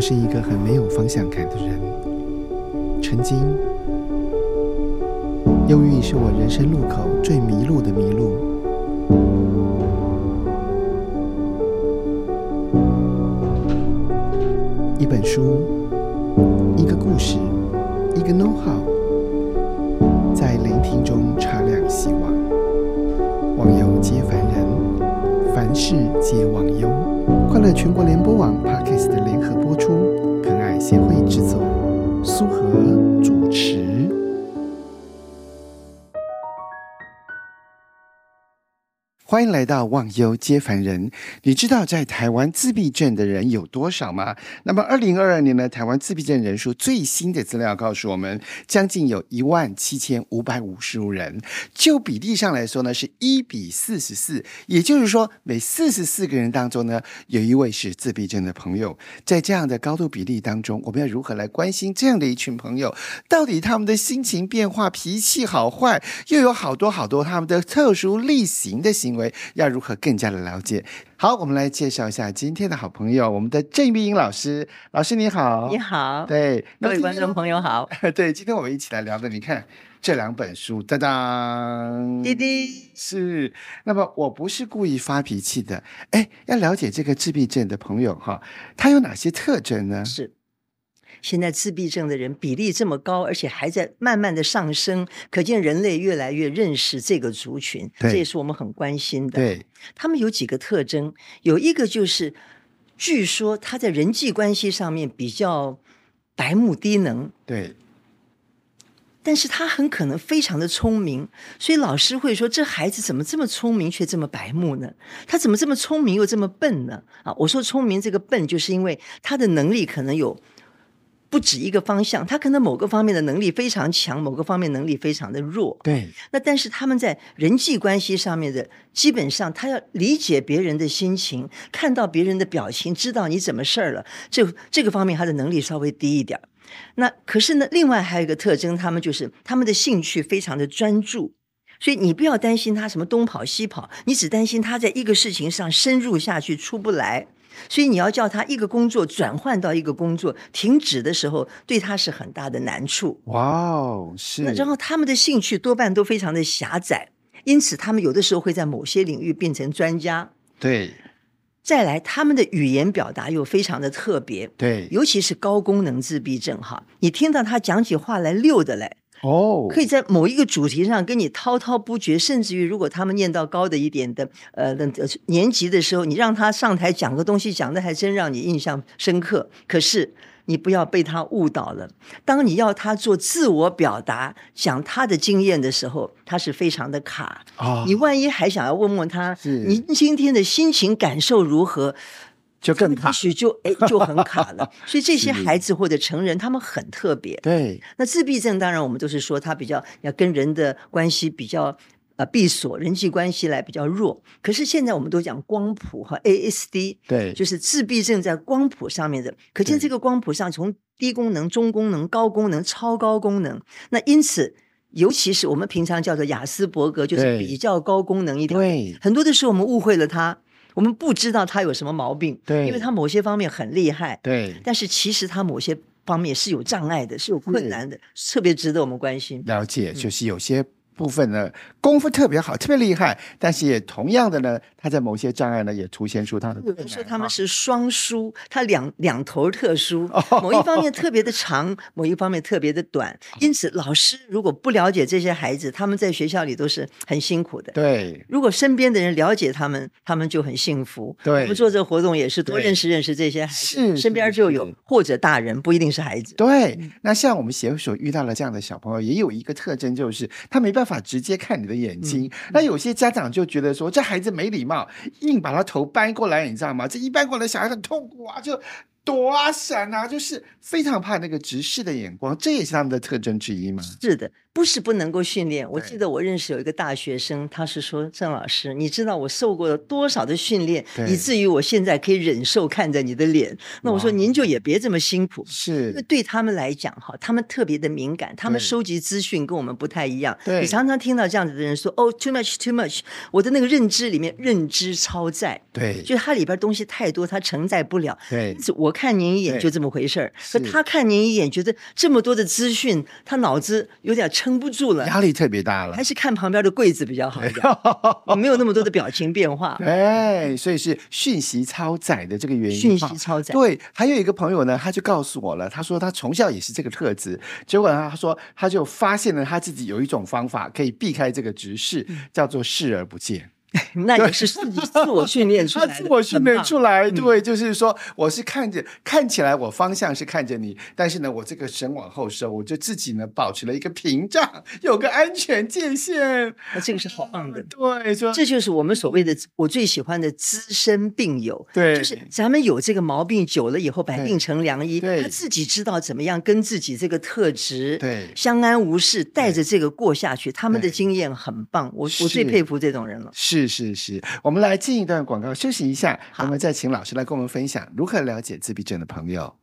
是一个很没有方向感的人，曾经忧郁是我人生路口最迷路的迷路。一本书，一个故事，一个 know how， 在聆听中擦亮希望。忘忧皆凡人，凡事皆忘忧。快乐全国联播网 Podcast 的联合播出，肯爱协会制作，苏荷主持。欢迎来到忘忧皆凡人。你知道在台湾自闭症的人有多少吗？那么2022年呢，台湾自闭症人数最新的资料告诉我们，将近有17555人。就比例上来说呢，是1:44，也就是说每44个人当中呢，有一位是自闭症的朋友。在这样的高度比例当中，我们要如何来关心这样的一群朋友？到底他们的心情变化、脾气好坏，又有好多他们的特殊类型的行为，要如何更加的了解？好，我们来介绍一下今天的好朋友，我们的郑碧英老师。老师你好。 你好。 对， 各位观众朋友好。 对，今天我们一起来聊的，你看这两本书，当当， 滴滴是。那么我不是故意发脾气的，要了解这个自闭症的朋友哈，他有哪些特征呢？ 是。现在自闭症的人比例这么高，而且还在慢慢的上升，可见人类越来越认识这个族群，这也是我们很关心的。 对， 他们有几个特征，有一个就是据说他在人际关系上面比较白目低能。 对， 但是他很可能非常的聪明，所以老师会说，这孩子怎么这么聪明却这么白目呢？他怎么这么聪明又这么笨呢？我说聪明这个笨，就是因为他的能力可能有不止一个方向，他可能某个方面的能力非常强，某个方面能力非常的弱。 对， 那但是他们在人际关系上面的，基本上他要理解别人的心情，看到别人的表情，知道你怎么事儿了，这个方面他的能力稍微低一点。那可是呢，另外还有一个特征，他们的兴趣非常的专注，所以你不要担心他什么东跑西跑，你只担心他在一个事情上深入下去出不来。所以你要叫他一个工作转换到一个工作停止的时候，对他是很大的难处。 哇哦，是。 那然后他们的兴趣多半都非常的狭窄，因此他们有的时候会在某些领域变成专家。 对。 再来，他们的语言表达又非常的特别。 对， 尤其是高功能自闭症哈，你听到他讲起话来溜的来。可以在某一个主题上跟你滔滔不绝，甚至于如果他们念到高的一点的年级的时候，你让他上台讲个东西，讲的还真让你印象深刻。可是你不要被他误导了，当你要他做自我表达，讲他的经验的时候，他是非常的卡。你万一还想要问问他你今天的心情感受如何， 就更卡， 也许就很卡了。所以这些孩子或者成人，他们很特别。 对， 那自闭症当然我们都是说他比较要跟人的关系比较闭锁，人际关系来比较弱。可是现在我们都讲光谱和 ASD， 对， 就是自闭症在光谱上面的，可见这个光谱上从低功能、中功能、高功能、超高功能。那因此尤其是我们平常叫做亚斯伯格，就是比较高功能一点。 对， 很多的时候我们误会了他，我们不知道他有什么毛病。 对， 因为他某些方面很厉害。 对， 但是其实他某些方面是有障碍的，是有困难的，特别值得我们关心。 了解，就是有些部分呢功夫特别好，特别厉害，但是也同样的呢，他在某些障碍呢也凸显出他的。 有人说他们是双殊，他两头特殊，某一方面特别的长，某一方面特别的短。因此老师如果不了解这些孩子，他们在学校里都是很辛苦的。 对， 如果身边的人了解他们，他们就很幸福。 对， 我们做这个活动也是多认识这些孩子，身边就有或者大人，不一定是孩子。 对，那像我们协会所遇到了这样的小朋友，也有一个特征，就是他没办法直接看你的眼睛。那有些家长就觉得说这孩子没礼貌，硬把他头搬过来，你知道吗？这一搬过来小孩很痛苦啊，就躲啊闪啊，就是非常怕那个直视的眼光，这也是他们的特征之一吗？ 是的， 不是不能够训练。我记得我认识有一个大学生，他是说郑老师，你知道我受过了多少的训练，以至于我现在可以忍受看着你的脸。那我说您就也别这么辛苦， 是因为对他们来讲哈，他们特别的敏感，他们收集资讯跟我们不太一样。你常常听到这样子的人说哦 too much too much， 我的那个认知里面认知超载， 对， 就是它里边东西太多，它承载不了。 对， 我看您一眼就这么回事儿，可他看您一眼觉得这么多的资讯，他脑子有点撑不住了， 压力特别大了， 还是看旁边的柜子比较好一点没有那么多的表情变化。 对，所以是讯息超载的这个原因。 讯息超载。 对，还有一个朋友呢，他就告诉我了，他说他从小也是这个特质，结果呢，他说他就发现了他自己有一种方法可以避开这个直视，叫做视而不见。 那也是自己自我训练出来的， 他自我训练出来，对，就是说我是看起来我方向是看着你，但是呢，我这个神往后收，我就自己呢保持了一个屏障，有个安全界限。 那这个是好棒的， 对， 这就是我们所谓的我最喜欢的资深病友， 对， 就是咱们有这个毛病久了以后，百病成良医，他自己知道怎么样跟自己这个特质对相安无事，带着这个过下去，他们的经验很棒，我最佩服这种人了。 是，我们来进一段广告，休息一下，我们再请老师来跟我们分享如何了解自闭症的朋友。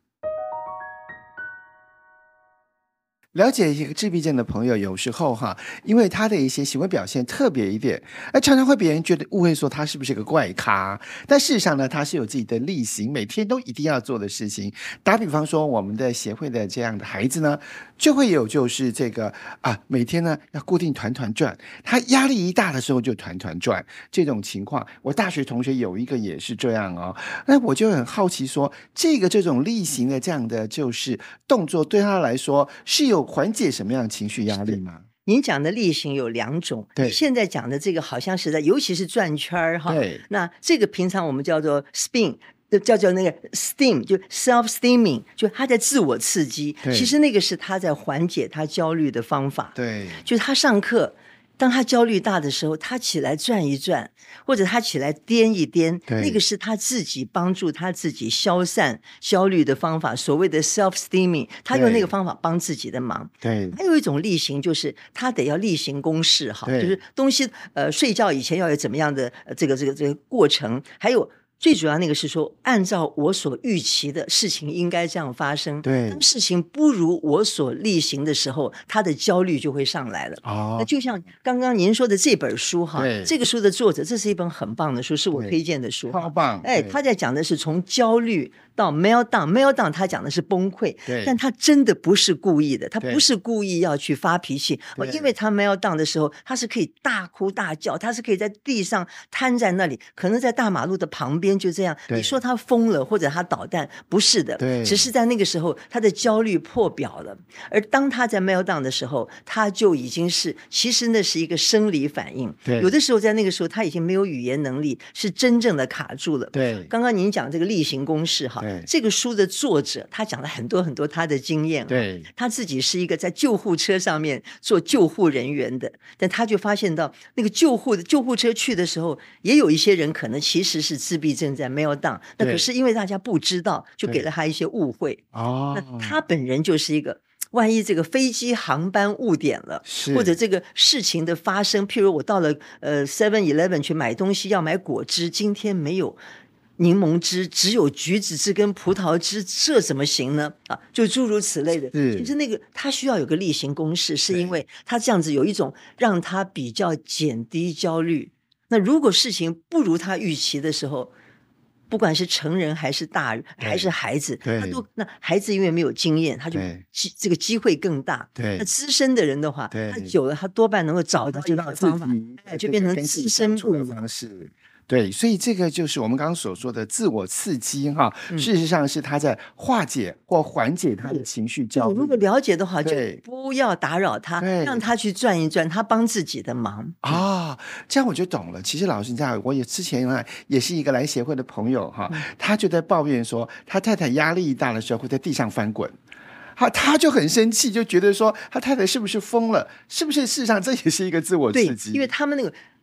了解一个自闭症的朋友，有时候因为他的一些行为表现特别一点，常常会别人觉得误会说他是不是个怪咖，但事实上呢，他是有自己的例行，每天都一定要做的事情。打比方说，我们的协会的这样的孩子呢，就会有就是这个每天呢要固定团团转，他压力一大的时候就团团转，这种情况，我大学同学有一个也是这样哦。那我就很好奇说，这种例行的这样的就是动作，对他来说是有缓解什么样的情绪压力吗？ 您讲的例行有2种， 对， 现在讲的这个好像是在，尤其是转圈哈。 对， 那这个平常我们叫做 spin， 叫做那个 steam， 就 self-steaming， 就他在自我刺激。其实那个是他在缓解他焦虑的方法。 对， 就是他上课，当他焦虑大的时候，他起来转一转，或者他起来颠一颠，那个是他自己帮助他自己消散焦虑的方法，所谓的 self-steaming， 他用那个方法帮自己的忙。 对， 还有一种例行，就是他得要例行公事哈，就是东西睡觉以前要有怎么样的这个过程，还有。最主要那个是说，按照我所预期的事情应该这样发生。 对， 当事情不如我所例行的时候，他的焦虑就会上来了。那就像刚刚您说的这本书哈，这个书的作者，这是一本很棒的书，是我推荐的书， 超棒。 他在讲的是从焦虑到 meltdown， 他讲的是崩溃，但他真的不是故意的，他不是故意要去发脾气，因为他 meltdown 的时候，他是可以大哭大叫，他是可以在地上瘫在那里，可能在大马路的旁边就这样。你说他疯了或者他捣蛋，不是的，只是在那个时候他的焦虑破表了，而当他在 meltdown 的时候，他就已经是，其实那是一个生理反应，有的时候在那个时候他已经没有语言能力，是真正的卡住了。刚刚您讲这个例行公事哈，这个书的作者他讲了很多很多他的经验，他自己是一个在救护车上面做救护人员的，但他就发现到那个救护车去的时候，也有一些人可能其实是自闭症在meltdown，那可是因为大家不知道，就给了他一些误会。那他本人就是一个，万一这个飞机航班误点了，或者这个事情的发生，譬如我到了7-Eleven 去买东西，要买果汁，今天没有柠檬汁，只有橘子汁跟葡萄汁，这怎么行呢？就诸如此类的。其实那个他需要有个例行公事，是因为他这样子有一种让他比较减低焦虑。那如果事情不如他预期的时候，不管是成人还是大人还是孩子，那孩子因为没有经验，他就这个机会更大。那资深的人的话，他久了他多半能够找到这个方法，就变成资深的方式。 对，所以这个就是我们刚刚所说的自我刺激事实上是他在化解或缓解他的情绪焦虑。 如果了解的话，就不要打扰他，让他去转一转，他帮自己的忙这样我就懂了。其实老师，你知道，我之前也是一个来协会的朋友他就在抱怨说，他太太压力大的时候会在地上翻滚。他就很生气，就觉得说他太太是不是疯了？是不是事实上这也是一个自我刺激？ 对，因为他们那个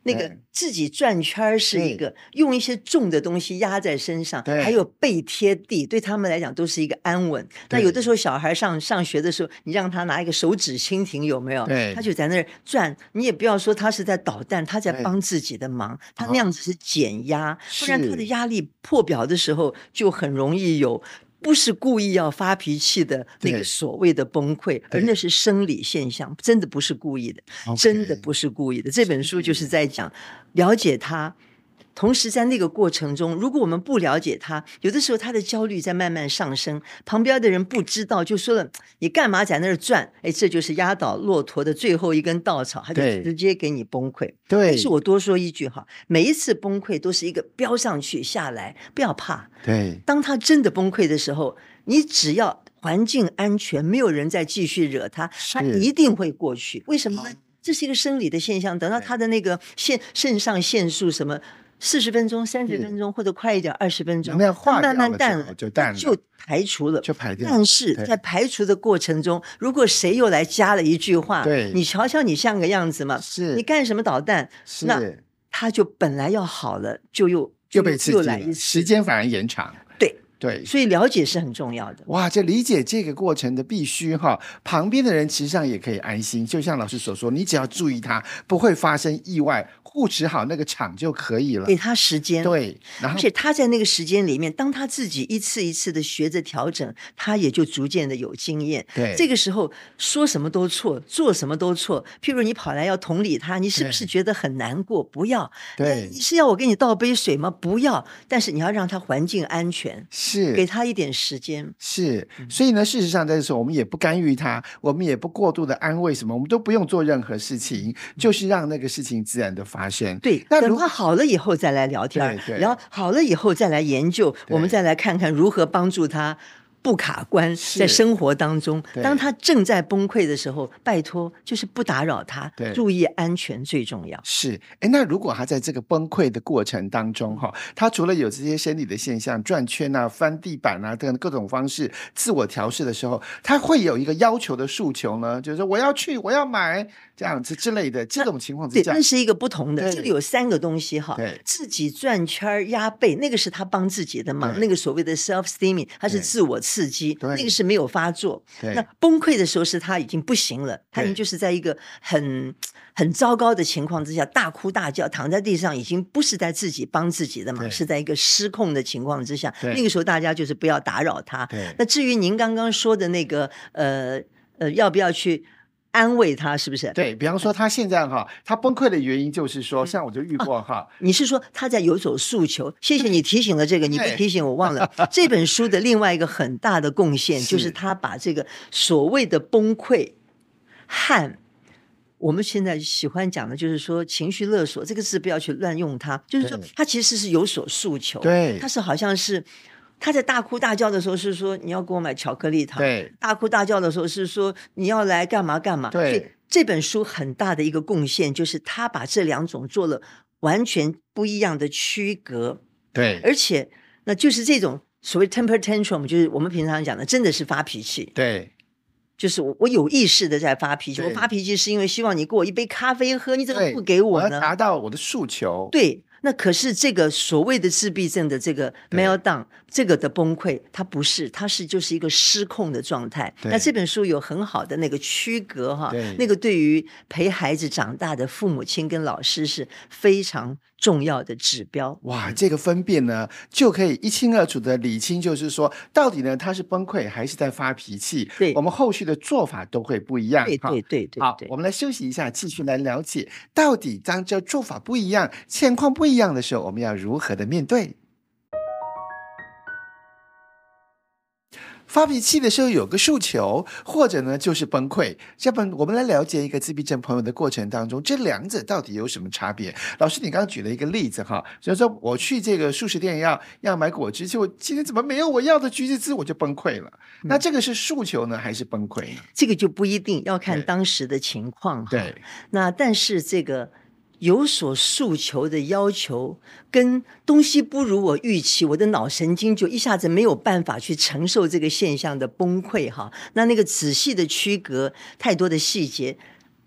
那个自己转圈是一个，用一些重的东西压在身上，还有背贴地，对他们来讲都是一个安稳。那有的时候小孩上学的时候，你让他拿一个手指蜻蜓，有没有？他就在那儿转，你也不要说他是在捣蛋，他在帮自己的忙，他那样子是减压，不然他的压力破表的时候就很容易有。不是故意要发脾气的那个所谓的崩溃，而那是生理现象，真的不是故意的，真的不是故意的。这本书就是在讲了解他，同时在那个过程中，如果我们不了解他，有的时候他的焦虑在慢慢上升，旁边的人不知道就说了，你干嘛在那儿转？哎，这就是压倒骆驼的最后一根稻草，他就直接给你崩溃。对，但是我多说一句哈，每一次崩溃都是一个飙上去下来，不要怕。对，当他真的崩溃的时候，你只要环境安全，没有人再继续惹他，他一定会过去。为什么呢？这是一个生理的现象，等到他的那个肾上腺素什么40分钟、30分钟，或者快一点20分钟，它慢慢淡了，就排除了，就排掉。但是在排除的过程中，如果谁又来加了一句话，你瞧瞧你像个样子嘛，你干什么捣蛋？那他就本来要好了，又被刺激了， 时间反而延长。 对，所以了解是很重要的。 哇，这理解这个过程的必须哈，旁边的人其实上也可以安心。就像老师所说，你只要注意他不会发生意外，护持好那个场就可以了。 给他时间， 对， 而且他在那个时间里面，当他自己一次一次的学着调整，他也就逐渐的有经验。对，这个时候说什么都错，做什么都错。譬如你跑来要同理他，你是不是觉得很难过？不要。对，你是要我给你倒杯水吗？不要。但是你要让他环境安全。是，给他一点时间。 是，所以呢，事实上在这时候我们也不干预他，我们也不过度的安慰什么，我们都不用做任何事情，就是让那个事情自然的发生。 对，那等他好了以后再来聊天，然后好了以后再来研究，我们再来看看如何帮助他不卡关，在生活当中，当他正在崩溃的时候，拜托就是不打扰他，注意安全最重要。 是，那如果他在这个崩溃的过程当中他除了有这些生理的现象，转圈啊、翻地板啊等各种方式自我调试的时候，他会有一个要求的诉求呢，就是说我要去，我要买这样子之类的，这种情况之下， 那是一个不同的。这里有3个东西哈，自己转圈压背，那个是他帮自己的忙，那个所谓的 self-esteem， 他是自我刺激，那个是没有发作。那崩溃的时候是他已经不行了，他已经就是在一个很糟糕的情况之下，大哭大叫，躺在地上，已经不是在自己帮自己的忙，是在一个失控的情况之下。那个时候大家就是不要打扰他。那至于您刚刚说的那个要不要去安慰他，是不是？ 对，比方说他现在他崩溃的原因就是说，像我就遇过你是说他在有所诉求？谢谢你提醒了这个，你不提醒我忘了。这本书的另外一个很大的贡献就是他把这个所谓的崩溃和我们现在喜欢讲的就是说情绪勒索这个字不要去乱用它，就是说他其实是有所诉求，对，他是好像是他在大哭大叫的时候是说你要给我买巧克力糖，对，大哭大叫的时候是说你要来干嘛干嘛，对。所以这本书很大的一个贡献就是他把这2种做了完全不一样的区隔，对，而且那就是这种所谓 temper tantrum， 就是我们平常讲的真的是发脾气，对，就是我有意识的在发脾气，我发脾气是因为希望你给我一杯咖啡喝，你怎么不给我呢？ 我要达到我的诉求。 对，那可是这个所谓的自闭症的这个 meltdown， 这个的崩溃，它不是，它是就是一个失控的状态。那这本书有很好的那个区隔那个对于陪孩子长大的父母亲跟老师是非常重要的指标。 哇，这个分辨呢就可以一清二楚的理清，就是说到底呢他是崩溃还是在发脾气，对，我们后续的做法都会不一样。 对。 好，我们来休息一下，继续来了解到底当这做法不一样，情况不一样的时候，我们要如何的面对。发脾气的时候有个诉求，或者呢就是崩溃。这本我们来了解一个自闭症朋友的过程当中，这2者到底有什么差别？老师，你刚刚举了一个例子就是说我去这个素食店要买果汁，结果今天怎么没有我要的橘子汁，我就崩溃了。那这个是诉求呢，还是崩溃呢？ 这个就不一定，要看当时的情况。对，那但是这个有所诉求的要求跟东西不如我预期，我的脑神经就一下子没有办法去承受这个现象的崩溃那个仔细的区隔，太多的细节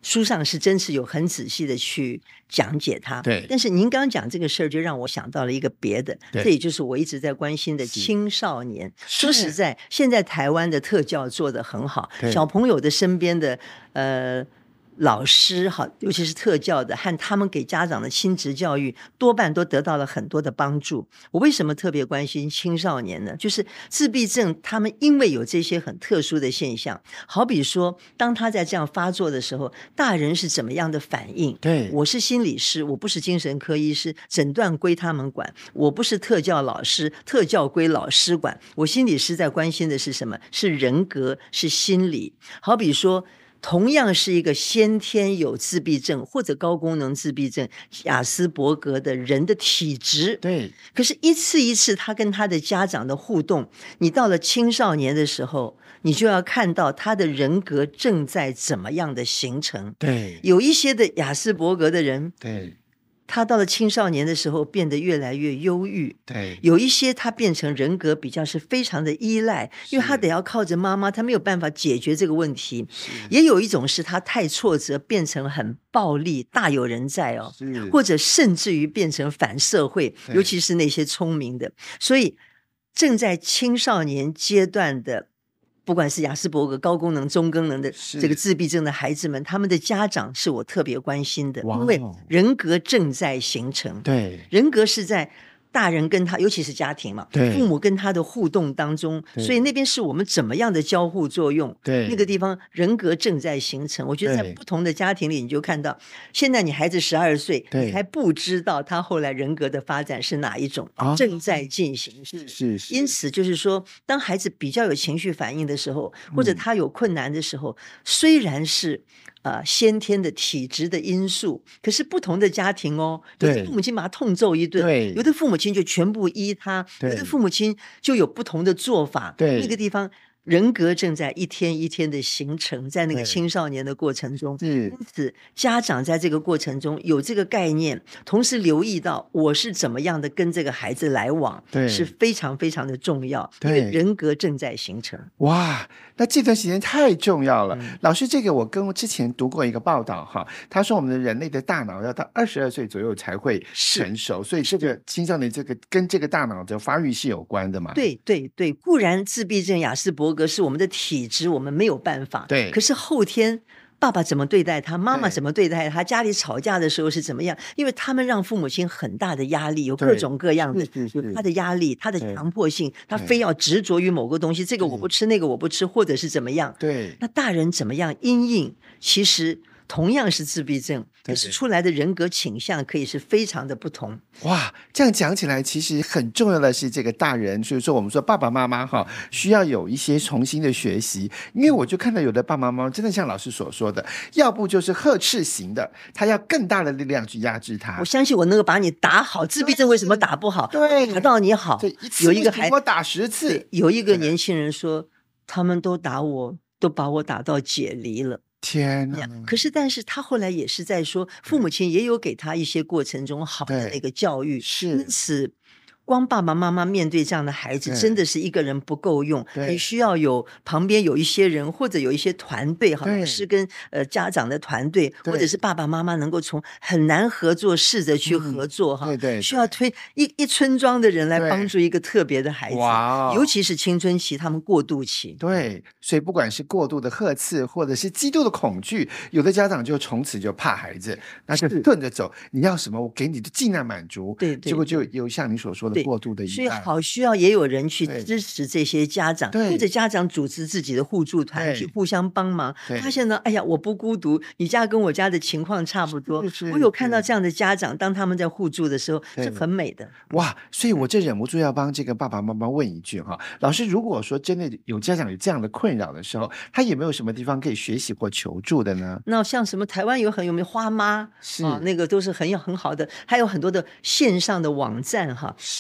书上是真是有很仔细的去讲解它。 对， 但是您刚刚讲这个事儿，就让我想到了一个别的，这也就是我一直在关心的青少年。说实在，现在台湾的特教做得很好，小朋友的身边的老师哈，尤其是特教的，和他们给家长的亲职教育，多半都得到了很多的帮助。我为什么特别关心青少年呢？就是自闭症，他们因为有这些很特殊的现象，好比说，当他在这样发作的时候，大人是怎么样的反应？ 对， 我是心理师，我不是精神科医师，诊断归他们管；我不是特教老师，特教归老师管。我心理师在关心的是什么？是人格，是心理。好比说，同样是一个先天有自闭症或者高功能自闭症、亚斯伯格的人的体质， 对， 可是一次一次他跟他的家长的互动，你到了青少年的时候，你就要看到他的人格正在怎么样的形成。 对， 有一些的亚斯伯格的人， 对， 他到了青少年的时候变得越来越忧郁， 对， 有一些他变成人格比较是非常的依赖，因为他得要靠着妈妈，他没有办法解决这个问题。也有一种是他太挫折变成很暴力，大有人在哦，或者甚至于变成反社会，尤其是那些聪明的。所以正在青少年阶段的，不管是亚斯伯格、高功能、中功能的这个自闭症的孩子们，他们的家长是我特别关心的，因为人格正在形成。 对， 人格是在大人跟他，尤其是家庭嘛，父母跟他的互动当中，所以那边是我们怎么样的交互作用， 对， 那个地方人格正在形成。我觉得在不同的家庭里，你就看到，现在你孩子12岁，你还不知道他后来人格的发展是哪一种，正在进行。 是， 因此就是说，当孩子比较有情绪反应的时候，或者他有困难的时候，虽然是先天的体质的因素，可是不同的家庭哦，有的父母亲把他痛揍一顿，有的父母亲就全部依他，有的父母亲就有不同的做法。那个地方人格正在一天一天的形成，在那个青少年的过程中，因此家长在这个过程中有这个概念，同时留意到我是怎么样的跟这个孩子来往，是非常非常的重要，因为人格正在形成。 哇，那这段时间太重要了。老师，这个我跟之前读过一个报道哈，他说我们的人类的大脑要到22岁左右才会成熟，所以这个青少年这个跟这个大脑的发育是有关的嘛？ 对对对，固然自闭症、亚斯伯格是我们的体质，我们没有办法。 对， 可是后天爸爸怎么对待他，妈妈怎么对待他，家里吵架的时候是怎么样？因为他们让父母亲很大的压力，有各种各样的，有他的压力，他的强迫性，他非要执着于某个东西，这个我不吃，那个我不吃，或者是怎么样？ 对， 那大人怎么样因应？其实同样是自闭症，可是出来的人格倾向可以是非常的不同。 哇，这样讲起来，其实很重要的是这个大人，所以说我们说爸爸妈妈哈，需要有一些重新的学习。因为我就看到有的爸爸妈妈真的像老师所说的，要不就是呵斥型的，他要更大的力量去压制他。 我相信我能够把你打好，自闭症为什么打不好？ 对， 打到你好。有一个孩子我打10次， 有一个年轻人说，他们都打我，都把我打到解离了。 天哪！ 可是，但是他后来也是在说，父母亲也有给他一些过程中好的那个教育，因此。光爸爸妈妈面对这样的孩子，真的是一个人不够用，很需要有旁边有一些人，或者有一些团队，好像是跟家长的团队，或者是爸爸妈妈能够从很难合作试着去合作哈，需要推一村庄的人来帮助一个特别的孩子，尤其是青春期，他们过渡期。 对，所以不管是过度的呵斥，或者是极度的恐惧，有的家长就从此就怕孩子，那就顺着走，你要什么我给你就尽量满足， 对， 结果就有像你所说的。过度的依赖， 所以好需要也有人去支持这些家长，或者家长组织自己的互助团去互相帮忙。发现呢，哎呀，我不孤独，你家跟我家的情况差不多。我有看到这样的家长，当他们在互助的时候，是很美的。 哇！所以我这忍不住要帮这个爸爸妈妈问一句哈，老师，如果说真的有家长有这样的困扰的时候，他有没有什么地方可以学习或求助的呢？ 那像什么台湾有很有名花妈， 是那个都是很好的，还有很多的线上的网站哈。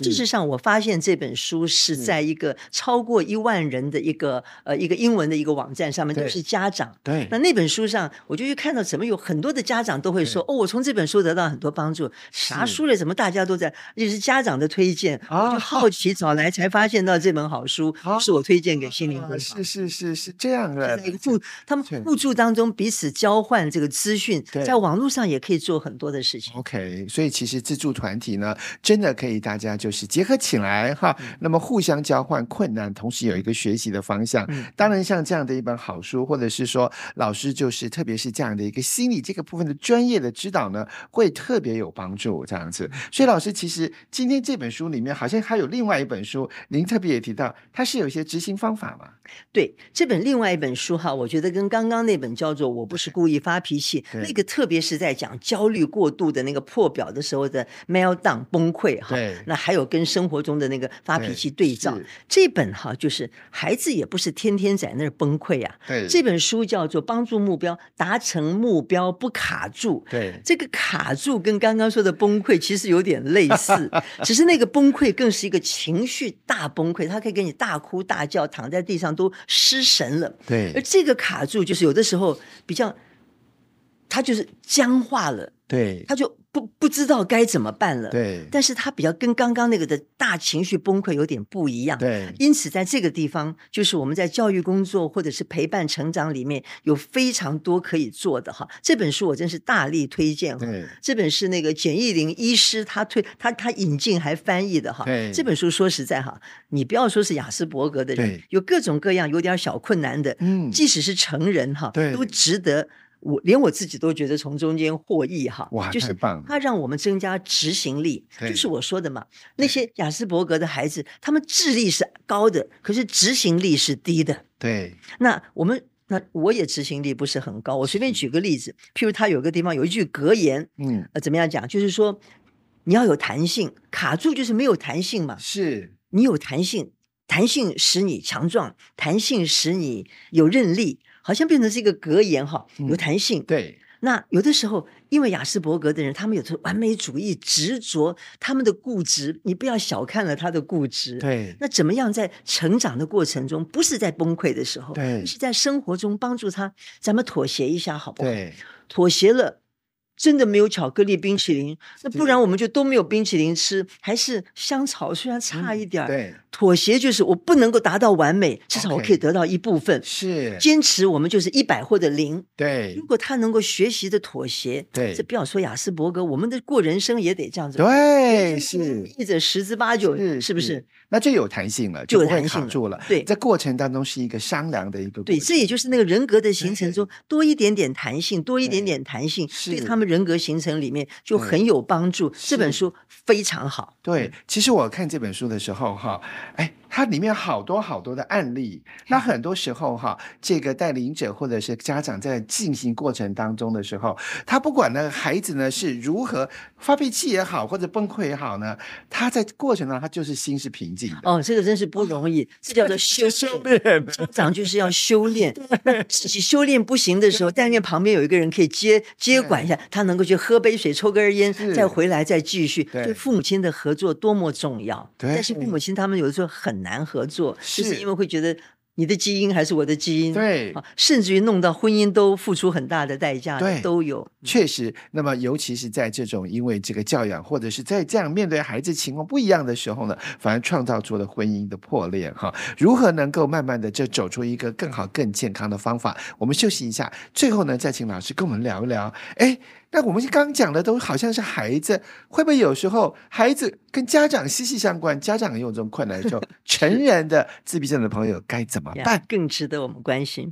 事实上，我发现这本书是在一个超过1万人的一个英文的一个网站上面，都是家长。 对， 那本书上，我就去看到怎么有很多的家长都会说，哦，我从这本书得到很多帮助。啥书了？怎么大家都在？也是家长的推荐，我就好奇找来，才发现到这本好书是我推荐给心灵工坊。 是这样的。 他们互助当中彼此交换这个资讯，在网络上也可以做很多的事情。 OK， 所以其实自助团体呢，真的可以大家就是结合起来哈，那么互相交换困难，同时有一个学习的方向。当然，像这样的一本好书，或者是说老师就是特别是这样的一个心理这个部分的专业的指导呢，会特别有帮助这样子。所以老师其实今天这本书里面好像还有另外一本书，您特别也提到它是有一些执行方法嘛？ 对，这本另外一本书哈，我觉得跟刚刚那本叫做《我不是故意发脾气》那个，特别是在讲焦虑过度的那个破表的时候的 meltdown 崩溃哈。那还有跟生活中的那个发脾气对照。这本哈就是孩子也不是天天在那儿崩溃啊。这本书叫做《帮助目标达成目标不卡住》。这个卡住跟刚刚说的崩溃其实有点类似，只是那个崩溃更是一个情绪大崩溃，他可以给你大哭大叫，躺在地上都失神了。而这个卡住就是有的时候比较，他就是僵化了。他就不知道该怎么办了。但是他比较跟刚刚那个的大情绪崩溃有点不一样。因此在这个地方，就是我们在教育工作或者是陪伴成长里面有非常多可以做的哈。这本书我真是大力推荐。这本是那个简义玲医师他引进还翻译的哈。这本书说实在哈，你不要说是亚斯伯格的人，有各种各样有点小困难的，即使是成人哈，都值得。连我自己都觉得从中间获益哈。 哇， 就是它让我们增加执行力。就是我说的嘛，那些亚斯伯格的孩子，他们智力是高的，可是执行力是低的。那我也执行力不是很高。我随便举个例子，譬如他有个地方有一句格言，怎么样讲？就是说你要有弹性，卡住就是没有弹性嘛。你有弹性，弹性使你强壮，弹性使你有韧力。好像变成是一个格言哈，有弹性。那有的时候，因为亚斯伯格的人，他们有着完美主义、执着，他们的固执，你不要小看了他的固执。那怎么样在成长的过程中，不是在崩溃的时候，是在生活中帮助他，咱们妥协一下好不好？妥协了。真的没有巧克力冰淇淋，那不然我们就都没有冰淇淋吃，还是香草虽然差一点。妥协就是我不能够达到完美，至少我可以得到一部分。坚持我们就是100或者0。如果他能够学习的妥协，这不要说亚斯伯格，我们的过人生也得这样子。是一者10之8九，是不是？ 那就有弹性了，就不会卡住了。在过程当中是一个商量的一个过程。 这也就是那个人格的形成中多一点点弹性，多一点点弹性，对他们人格形成里面就很有帮助。这本书非常好。 其实我看这本书的时候哈，它里面好多好多的案例。那很多时候哈，这个带领者或者是家长在进行过程当中的时候，他不管那个孩子呢是如何发脾气也好，或者崩溃也好呢，他在过程当中他就是心是平静的。 这个真是不容易，这叫做修炼。家长就是要修炼，自己修炼不行的时候，但愿旁边有一个人可以接管一下，他能够去喝杯水、抽根烟，再回来再继续。对父母亲的合作多么重要。但是父母亲他们有的时候很难合作，就是因为会觉得你的基因还是我的基因，甚至于弄到婚姻都付出很大的代价，都有。 确实，那么尤其是在这种因为这个教养，或者是在这样面对孩子情况不一样的时候呢，反而创造出了婚姻的破裂哈。如何能够慢慢的就走出一个更好、更健康的方法？我们休息一下，最后呢，再请老师跟我们聊一聊。那我们刚刚讲的都好像是孩子，会不会有时候孩子跟家长息息相关？家长有这种困难的时候，成人的自闭症的朋友该怎么办？ 更值得我们关心。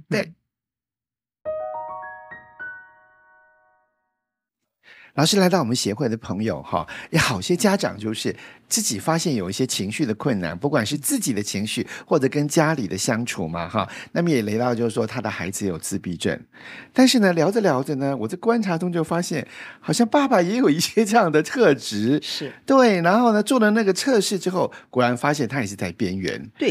老师来到我们协会的朋友哈，有好些家长就是自己发现有一些情绪的困难，不管是自己的情绪或者跟家里的相处嘛哈。那么也聊到就是说他的孩子有自闭症，但是呢聊着聊着呢，我在观察中就发现好像爸爸也有一些这样的特质。 是对， 然后呢做了那个测试之后，果然发现他也是在边缘。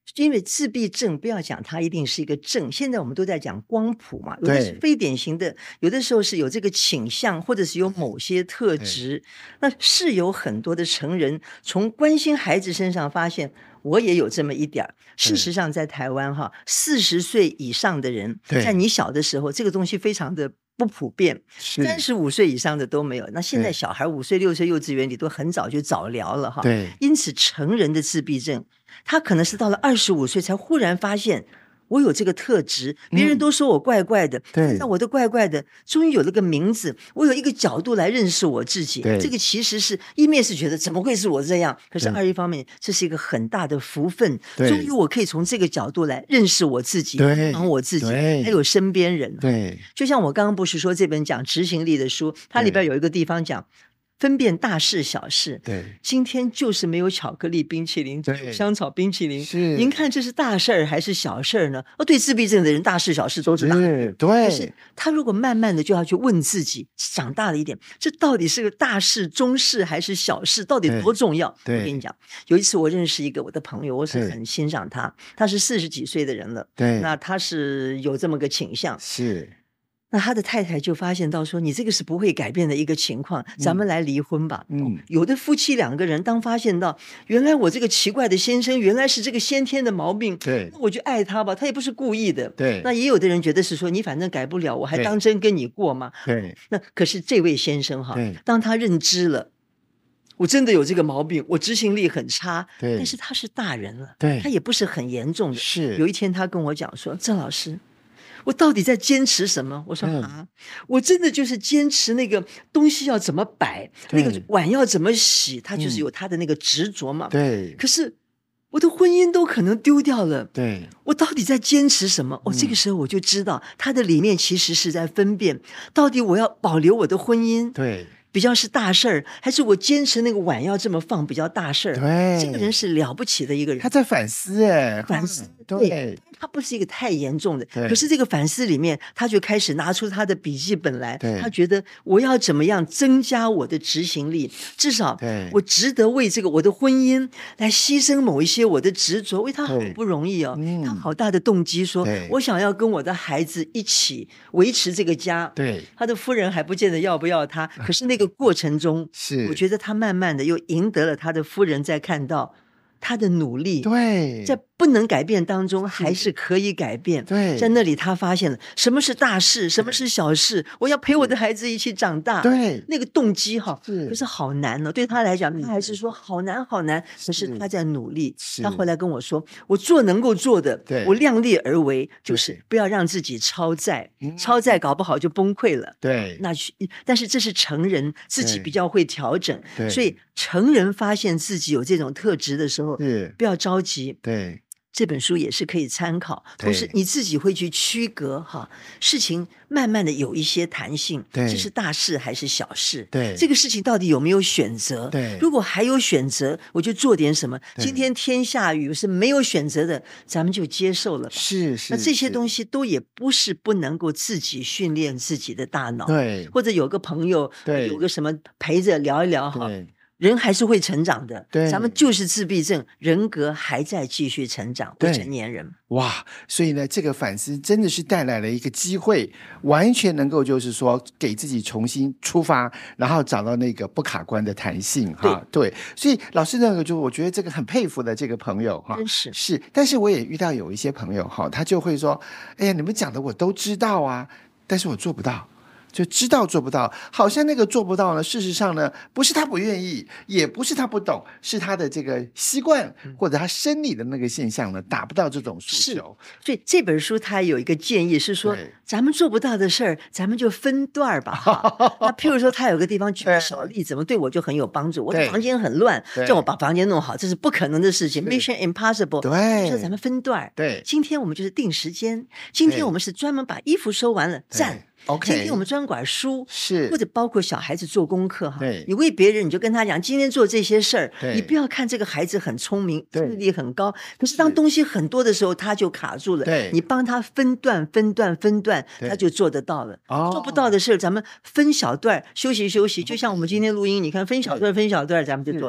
因为自闭症不要讲它一定是一个症，现在我们都在讲光谱嘛，有的是非典型的，有的时候是有这个倾向，或者是有某些特质。那是有很多的成人从关心孩子身上发现，我也有这么一点儿。事实上，在台湾哈，40岁以上的人，在你小的时候，这个东西非常的不普遍，35岁以上的都没有。那现在小孩5岁6岁幼稚园里都很早就早疗了哈。 对， 因此成人的自闭症，他可能是到了25岁才忽然发现我有这个特质，别人都说我怪怪的， 对， 那我的怪怪的终于有了个名字，我有一个角度来认识我自己。这个其实是一面是觉得怎么会是我这样，可是二一方面这是一个很大的福分，终于我可以从这个角度来认识我自己，帮我自己，还有身边人。 对， 就像我刚刚不是说这本讲执行力的书，它里边有一个地方讲分辨大事小事。 对， 今天就是没有巧克力冰淇淋，只有香草冰淇淋。您看这是大事儿还是小事儿呢？对自闭症的人，大事小事都是大事。 对， 可是他如果慢慢的就要去问自己，长大了一点，这到底是个大事、中事还是小事？到底多重要？我跟你讲，有一次我认识一个我的朋友，我是很欣赏他，他是40几岁的人了。 对， 那他是有这么个倾向。 是。 那他的太太就发现到说，你这个是不会改变的一个情况，咱们来离婚吧。有的夫妻2个人当发现到原来我这个奇怪的先生原来是这个先天的毛病， 对， 那我就爱他吧，他也不是故意的。 对， 那也有的人觉得是说你反正改不了，我还当真跟你过吗？ 对， 那可是这位先生哈，当他认知了我真的有这个毛病，我执行力很差，但是他是大人了，他也不是很严重的。 是有一天他跟我讲说，郑老师，我到底在坚持什么？我说我真的就是坚持那个东西要怎么摆，那个碗要怎么洗，他就是有他的那个执着嘛。 对。 可是我的婚姻都可能丢掉了， 对， 我到底在坚持什么？这个时候我就知道，他的里面其实是在分辨，到底我要保留我的婚姻， 对， 比较是大事儿，还是我坚持那个碗要这么放比较大事儿？ 对， 这个人是了不起的一个人， 他在反思， 反思， 对， 他不是一个太严重的，可是这个反思里面，他就开始拿出他的笔记本来，他觉得我要怎么样增加我的执行力，至少我值得为这个我的婚姻来牺牲某一些我的执着，因为他好不容易哦，他好大的动机说，我想要跟我的孩子一起维持这个家， 对， 他的夫人还不见得要不要他，可是那个过程中，我觉得他慢慢的又赢得了他的夫人，在看到他的努力， 对， 在不能改变当中还是可以改变。 对， 在那里他发现了什么是大事，什么是小事，我要陪我的孩子一起长大。 对， 那个动机哈，可是好难哦。对他来讲，他还是说好难好难。可是他在努力。他后来跟我说，我做能够做的，我量力而为，就是不要让自己超载，超载搞不好就崩溃了。 对， 但是这是成人自己比较会调整，所以成人发现自己有这种特质的时候，不要着急。 对。 这本书也是可以参考，同时你自己会去区隔事情慢慢的有一些弹性，这是大事还是小事？ 对， 这个事情到底有没有选择？ 对， 如果还有选择，我就做点什么。今天天下雨是没有选择的，咱们就接受了吧。 是， 那这些东西都也不是不能够自己训练自己的大脑， 对， 或者有个朋友，有个什么陪着聊一聊哈。人还是会成长的，咱们就是自闭症，人格还在继续成长，未成年人。 哇，所以呢，这个反思真的是带来了一个机会，完全能够就是说给自己重新出发，然后找到那个不卡关的弹性哈。对，所以老师那个就我觉得这个很佩服的这个朋友哈，是，但是我也遇到有一些朋友哈，他就会说，哎呀，你们讲的我都知道啊，但是我做不到。就知道做不到，好像那个做不到呢，事实上呢，不是他不愿意，也不是他不懂，是他的这个习惯或者他生理的那个现象呢，达不到这种诉求。 所以这本书它有一个建议是说，咱们做不到的事儿，咱们就分段吧。那譬如说，他有个地方举个小例子嘛，对我就很有帮助。我的房间很乱，叫我把房间弄好，这是不可能的事情 ，Mission Impossible。说咱们分段，今天我们就是定时间，今天我们是专门把衣服收完了，赞。今天我们专管书，或者包括小孩子做功课哈，你为别人你就跟他讲，今天做这些事儿，你不要看这个孩子很聪明，注意力很高，可是当东西很多的时候，他就卡住了。你帮他分段，他就做得到了。做不到的事儿，咱们分小段休息休息，就像我们今天录音，你看分小段，咱们就做到了。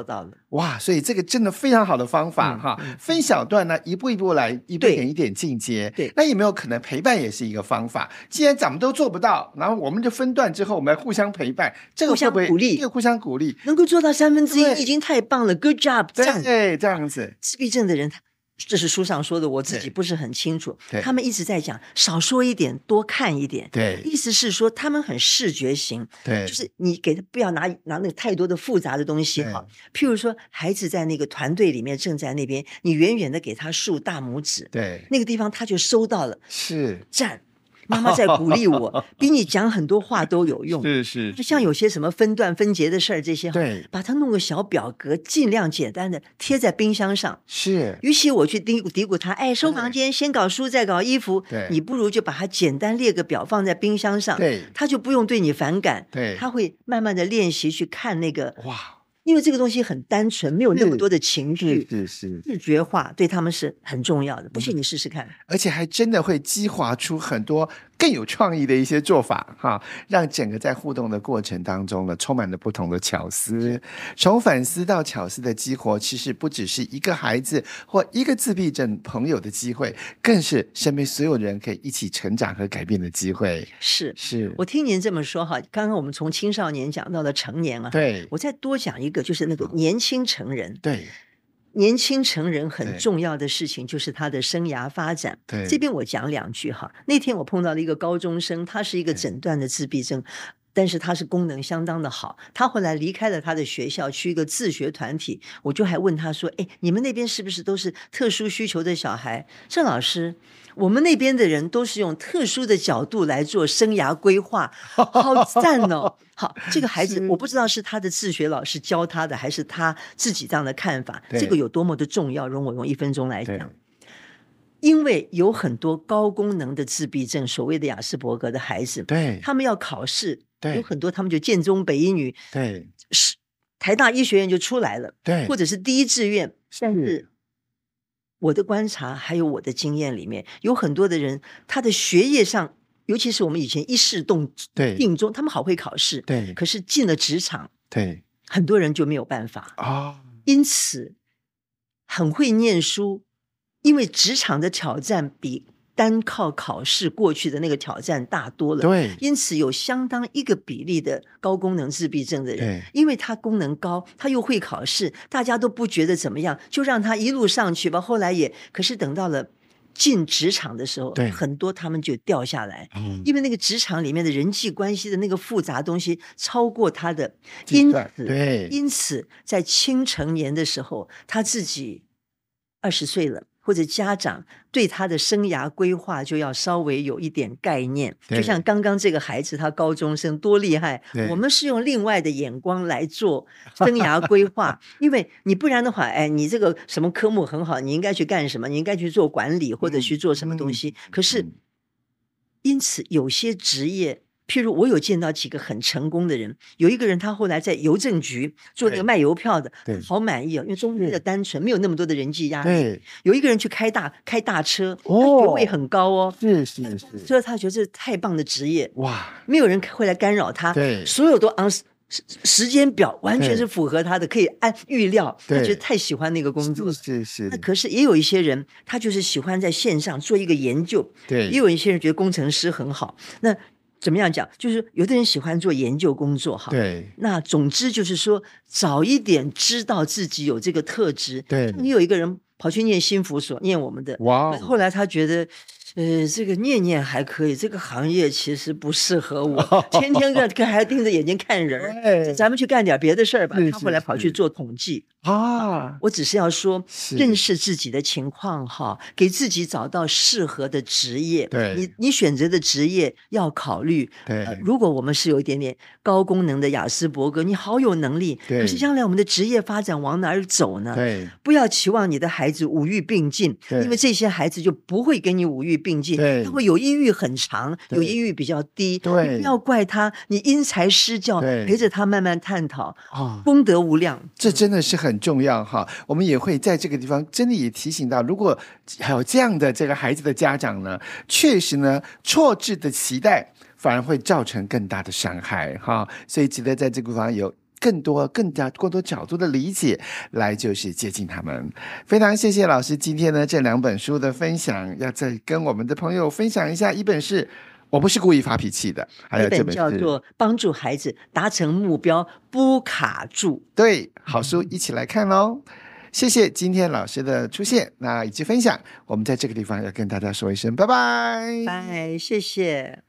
哇，所以这个真的非常好的方法哈，分小段呢，一步一步来，一点一点进阶。 对， 那有没有可能陪伴也是一个方法？既然咱们都做不到，然后我们就分段之后，我们来互相陪伴，这个会不会鼓励？ 这个互相鼓励， 能够做到1/3已经太棒了 ，Good job！ 对，这样子。 自闭症的人，这是书上说的，我自己不是很清楚。他们一直在讲少说一点，多看一点。 对， 意思是说他们很视觉型。 对， 就是你给他不要拿那个太多的复杂的东西哈。譬如说，孩子在那个团队里面正在那边，你远远的给他竖大拇指， 对， 那个地方他就收到了， 是赞。妈妈在鼓励我，比你讲很多话都有用。 是， 像有些什么分段分节的事儿，这些对， 把它弄个小表格，尽量简单的贴在冰箱上。 是， 与其我去嘀咕他，哎，收房间先搞书再搞衣服，你不如就把它简单列个表放在冰箱上， 对， 他就不用对你反感， 对， 他会慢慢的练习去看那个哇。 因为这个东西很单纯，没有那么多的情绪， 是视觉化对他们是很重要的。不信你试试看， 而且还真的会激发出很多更有创意的一些做法哈，让整个在互动的过程当中呢，充满了不同的巧思。从反思到巧思的激活，其实不只是一个孩子或一个自闭症朋友的机会，更是身边所有人可以一起成长和改变的机会。 是， 我听您这么说哈，刚刚我们从青少年讲到了成年啊， 对， 我再多讲一个，就是那个年轻成人， 对。 年轻成人很重要的事情就是他的生涯发展。 对， 这边我讲2句哈。那天我碰到了一个高中生，他是一个诊断的自闭症，但是他是功能相当的好。他后来离开了他的学校，去一个自学团体。我就还问他说：“哎，你们那边是不是都是特殊需求的小孩？”郑老师，我们那边的人都是用特殊的角度来做生涯规划，好赞哦！好，这个孩子我不知道是他的自学老师教他的，还是他自己这样的看法。这个有多么的重要，容我用1分钟来讲。因为有很多高功能的自闭症，所谓的亚斯伯格的孩子， 对， 他们要考试，有很多他们就建中、北一女， 对， 台大医学院就出来了， 对， 或者是第一志愿，但是我的观察还有我的经验里面，有很多的人，他的学业上，尤其是我们以前一试定中，他们好会考试， 对， 可是进了职场， 对， 很多人就没有办法啊， 因此很会念书，因为职场的挑战比单靠考试过去的那个挑战大多了， 对， 因此有相当一个比例的高功能自闭症的人，因为他功能高，他又会考试，大家都不觉得怎么样，就让他一路上去吧。后来可是等到了进职场的时候，很多他们就掉下来，因为那个职场里面的人际关系的那个复杂东西超过他的，因此在青成年的时候，他自己20岁了。或者家长对他的生涯规划就要稍微有一点概念，就像刚刚这个孩子，他高中生多厉害，我们是用另外的眼光来做生涯规划，因为你不然的话，哎，你这个什么科目很好，你应该去干什么？你应该去做管理或者去做什么东西。可是，因此有些职业。譬如我有见到几个很成功的人，有一个人他后来在邮政局做那个卖邮票的，好满意哦，因为中间的单纯，没有那么多的人际压力。有一个人去开大车，他学位很高哦， 是， 所以他觉得这是太棒的职业， 哇， 没有人会来干扰他，所有都按时间表完全是符合他的，可以按预料，他觉得太喜欢那个工作， 是。 那可是也有一些人，他就是喜欢在线上做一个研究，也有一些人觉得工程师很好，那。怎么样讲？就是有的人喜欢做研究工作哈。那总之就是说，早一点知道自己有这个特质。你有一个人跑去念心辅所，念我们的，哇！后来他觉得，这个念还可以，这个行业其实不适合我，天天跟孩子盯着眼睛看人，咱们去干点别的事儿吧。他后来跑去做统计。我只是要说，认识自己的情况哈，给自己找到适合的职业。你选择的职业要考虑。如果我们是有一点点高功能的亚斯伯格，你好有能力，可是将来我们的职业发展往哪儿走呢？不要期望你的孩子五育并进，因为这些孩子就不会跟你五育并进，他会有抑郁很长，有抑郁比较低。你不要怪他，你因材施教，陪着他慢慢探讨，功德无量。 这真的是很重要哈。我们也会在这个地方真的也提醒到，如果还有这样的这个孩子的家长呢，确实呢错置的期待反而会造成更大的伤害哈，所以值得在这个地方有更多角度的理解，来就是接近他们。非常谢谢老师今天呢这2本书的分享，要再跟我们的朋友分享一下，一本是我不是故意发脾气的，还有这本叫做帮助孩子达成目标不卡住。 对，好书一起来看咯。谢谢今天老师的出现，那以及分享，我们在这个地方要跟大家说一声拜拜。 拜，谢谢。